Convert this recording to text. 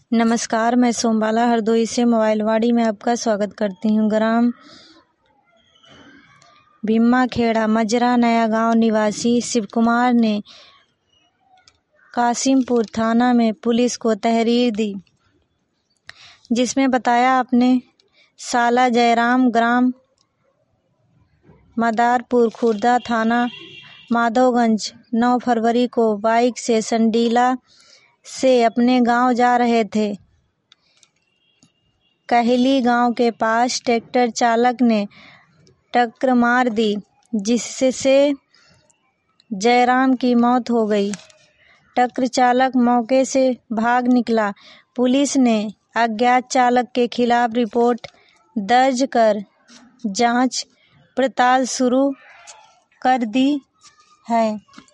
नमस्कार, मैं सोमबाला हरदोई से मोबाइलवाड़ी में आपका स्वागत करती हूँ। ग्राम भीमाखेड़ा मजरा नया गांव निवासी शिव कुमार ने कासिमपुर थाना में पुलिस को तहरीर दी, जिसमें बताया अपने साला जयराम ग्राम मदारपुर खुर्दा थाना माधोगंज 9 फरवरी को बाइक से संडीला से अपने गांव जा रहे थे। कहली गांव के पास ट्रैक्टर चालक ने टक्कर मार दी, जिससे जयराम की मौत हो गई। ट्रक चालक मौके से भाग निकला। पुलिस ने अज्ञात चालक के खिलाफ रिपोर्ट दर्ज कर जांच पड़ताल शुरू कर दी है।